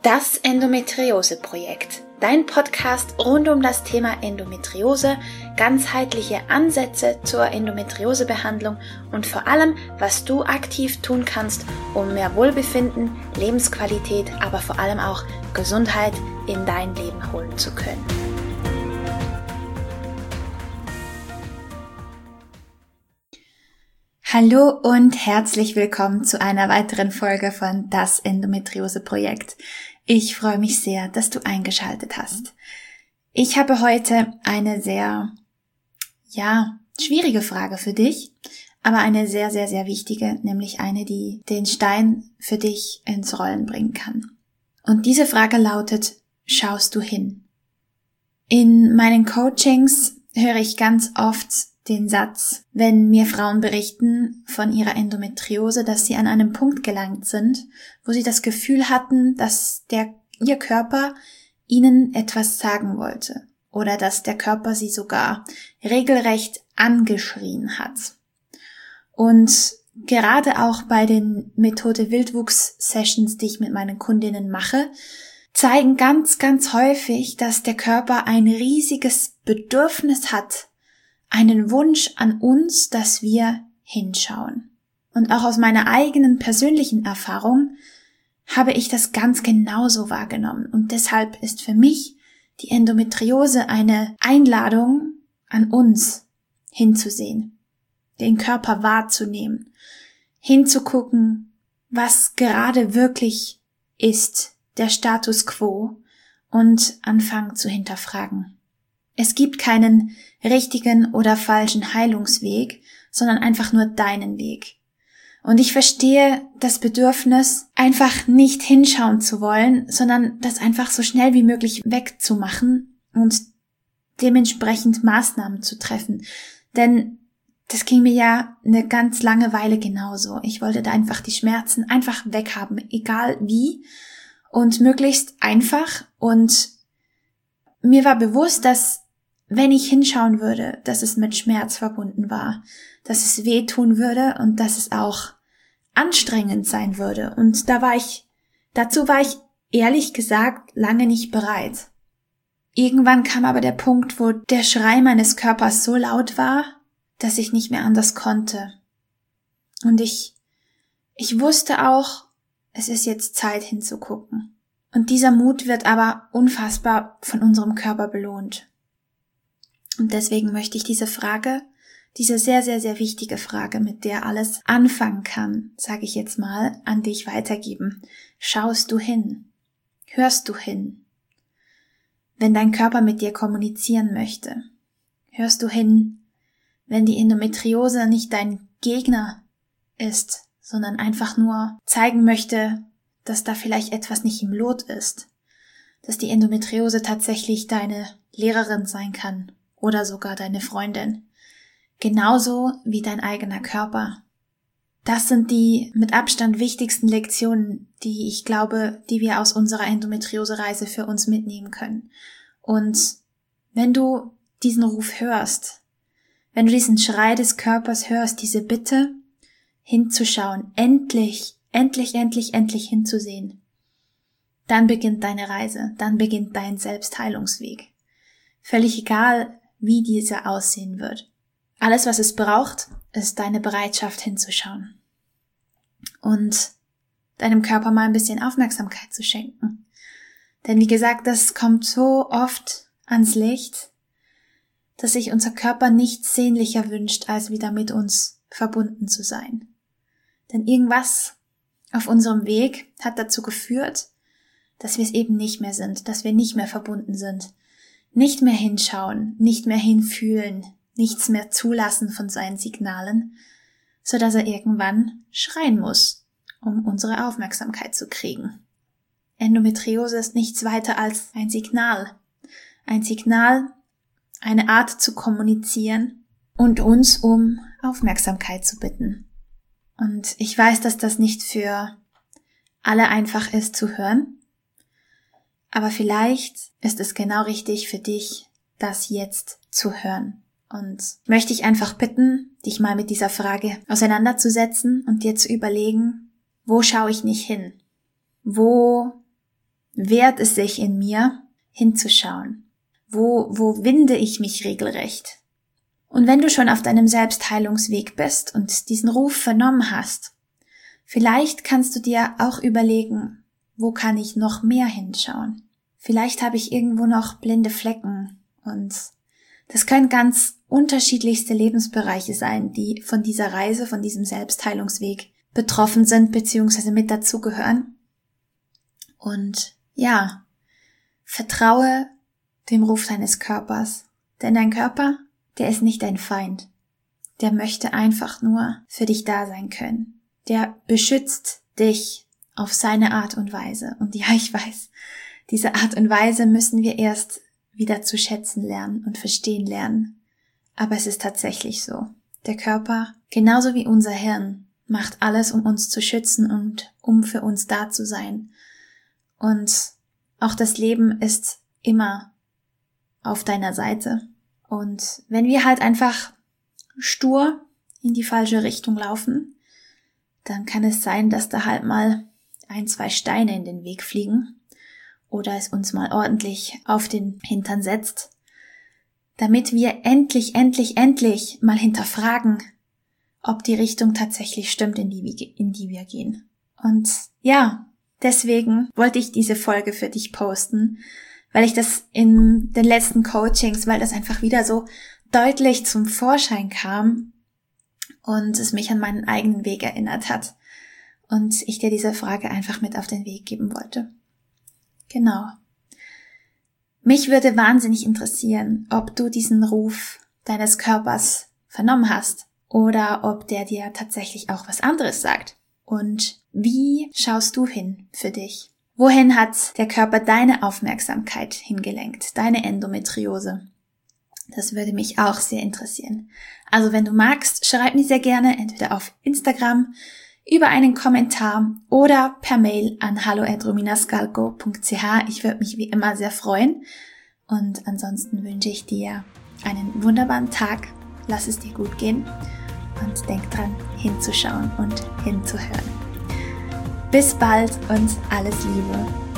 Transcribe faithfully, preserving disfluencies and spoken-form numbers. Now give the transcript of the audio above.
Das Endometriose-Projekt, dein Podcast rund um das Thema Endometriose, ganzheitliche Ansätze zur Endometriose-Behandlung und vor allem, was du aktiv tun kannst, um mehr Wohlbefinden, Lebensqualität, aber vor allem auch Gesundheit in dein Leben holen zu können. Hallo und herzlich willkommen zu einer weiteren Folge von Das Endometriose-Projekt. Ich freue mich sehr, dass du eingeschaltet hast. Ich habe heute eine sehr, ja, schwierige Frage für dich, aber eine sehr, sehr, sehr wichtige, nämlich eine, die den Stein für dich ins Rollen bringen kann. Und diese Frage lautet: Schaust du hin? In meinen Coachings höre ich ganz oft den Satz, wenn mir Frauen berichten von ihrer Endometriose, dass sie an einem Punkt gelangt sind, wo sie das Gefühl hatten, dass der, ihr Körper ihnen etwas sagen wollte oder dass der Körper sie sogar regelrecht angeschrien hat. Und gerade auch bei den Methode Wildwuchs-Sessions, die ich mit meinen Kundinnen mache, zeigen ganz, ganz häufig, dass der Körper ein riesiges Bedürfnis hat, einen Wunsch an uns, dass wir hinschauen. Und auch aus meiner eigenen persönlichen Erfahrung habe ich das ganz genauso wahrgenommen. Und deshalb ist für mich die Endometriose eine Einladung an uns, hinzusehen, den Körper wahrzunehmen, hinzugucken, was gerade wirklich ist, der Status quo, und anfangen zu hinterfragen. Es gibt keinen richtigen oder falschen Heilungsweg, sondern einfach nur deinen Weg. Und ich verstehe das Bedürfnis, einfach nicht hinschauen zu wollen, sondern das einfach so schnell wie möglich wegzumachen und dementsprechend Maßnahmen zu treffen. Denn das ging mir ja eine ganz lange Weile genauso. Ich wollte da einfach die Schmerzen einfach weghaben, egal wie, und möglichst einfach. Und mir war bewusst, dass wenn ich hinschauen würde, dass es mit Schmerz verbunden war, dass es wehtun würde und dass es auch anstrengend sein würde. Und da war ich, dazu war ich ehrlich gesagt lange nicht bereit. Irgendwann kam aber der Punkt, wo der Schrei meines Körpers so laut war, dass ich nicht mehr anders konnte. Und ich, ich wusste auch, es ist jetzt Zeit hinzugucken. Und dieser Mut wird aber unfassbar von unserem Körper belohnt. Und deswegen möchte ich diese Frage, diese sehr, sehr, sehr wichtige Frage, mit der alles anfangen kann, sage ich jetzt mal, an dich weitergeben. Schaust du hin? Hörst du hin? Wenn dein Körper mit dir kommunizieren möchte? Hörst du hin, wenn die Endometriose nicht dein Gegner ist, sondern einfach nur zeigen möchte, dass da vielleicht etwas nicht im Lot ist? Dass die Endometriose tatsächlich deine Lehrerin sein kann? Oder sogar deine Freundin. Genauso wie dein eigener Körper. Das sind die mit Abstand wichtigsten Lektionen, die ich glaube, die wir aus unserer Endometriose-Reise für uns mitnehmen können. Und wenn du diesen Ruf hörst, wenn du diesen Schrei des Körpers hörst, diese Bitte, hinzuschauen, endlich, endlich, endlich, endlich hinzusehen, dann beginnt deine Reise, dann beginnt dein Selbstheilungsweg. Völlig egal, wie dieser aussehen wird. Alles, was es braucht, ist deine Bereitschaft hinzuschauen und deinem Körper mal ein bisschen Aufmerksamkeit zu schenken. Denn wie gesagt, das kommt so oft ans Licht, dass sich unser Körper nichts sehnlicher wünscht, als wieder mit uns verbunden zu sein. Denn irgendwas auf unserem Weg hat dazu geführt, dass wir es eben nicht mehr sind, dass wir nicht mehr verbunden sind. Nicht mehr hinschauen, nicht mehr hinfühlen, nichts mehr zulassen von seinen Signalen, so dass er irgendwann schreien muss, um unsere Aufmerksamkeit zu kriegen. Endometriose ist nichts weiter als ein Signal. Ein Signal, eine Art zu kommunizieren und uns um Aufmerksamkeit zu bitten. Und ich weiß, dass das nicht für alle einfach ist zu hören. Aber vielleicht ist es genau richtig für dich, das jetzt zu hören. Und möchte ich einfach bitten, dich mal mit dieser Frage auseinanderzusetzen und dir zu überlegen, wo schaue ich nicht hin? Wo wehrt es sich in mir, hinzuschauen? Wo, wo winde ich mich regelrecht? Und wenn du schon auf deinem Selbstheilungsweg bist und diesen Ruf vernommen hast, vielleicht kannst du dir auch überlegen, wo kann ich noch mehr hinschauen? Vielleicht habe ich irgendwo noch blinde Flecken und das können ganz unterschiedlichste Lebensbereiche sein, die von dieser Reise, von diesem Selbstheilungsweg betroffen sind bzw. mit dazugehören. Und ja, vertraue dem Ruf deines Körpers, denn dein Körper, der ist nicht dein Feind. Der möchte einfach nur für dich da sein können. Der beschützt dich auf seine Art und Weise. Und ja, ich weiß, diese Art und Weise müssen wir erst wieder zu schätzen lernen und verstehen lernen. Aber es ist tatsächlich so. Der Körper, genauso wie unser Hirn, macht alles, um uns zu schützen und um für uns da zu sein. Und auch das Leben ist immer auf deiner Seite. Und wenn wir halt einfach stur in die falsche Richtung laufen, dann kann es sein, dass da halt mal ein, zwei Steine in den Weg fliegen oder es uns mal ordentlich auf den Hintern setzt, damit wir endlich, endlich, endlich mal hinterfragen, ob die Richtung tatsächlich stimmt, in die wir, in die wir gehen. Und ja, deswegen wollte ich diese Folge für dich posten, weil ich das in den letzten Coachings, weil das einfach wieder so deutlich zum Vorschein kam und es mich an meinen eigenen Weg erinnert hat und ich dir diese Frage einfach mit auf den Weg geben wollte. Genau. Mich würde wahnsinnig interessieren, ob du diesen Ruf deines Körpers vernommen hast oder ob der dir tatsächlich auch was anderes sagt. Und wie schaust du hin für dich? Wohin hat der Körper deine Aufmerksamkeit hingelenkt, deine Endometriose? Das würde mich auch sehr interessieren. Also wenn du magst, schreib mir sehr gerne entweder auf Instagram, über einen Kommentar oder per Mail an hallo at rominascalco punkt c h. Ich würde mich wie immer sehr freuen. Und ansonsten wünsche ich dir einen wunderbaren Tag. Lass es dir gut gehen und denk dran, hinzuschauen und hinzuhören. Bis bald und alles Liebe.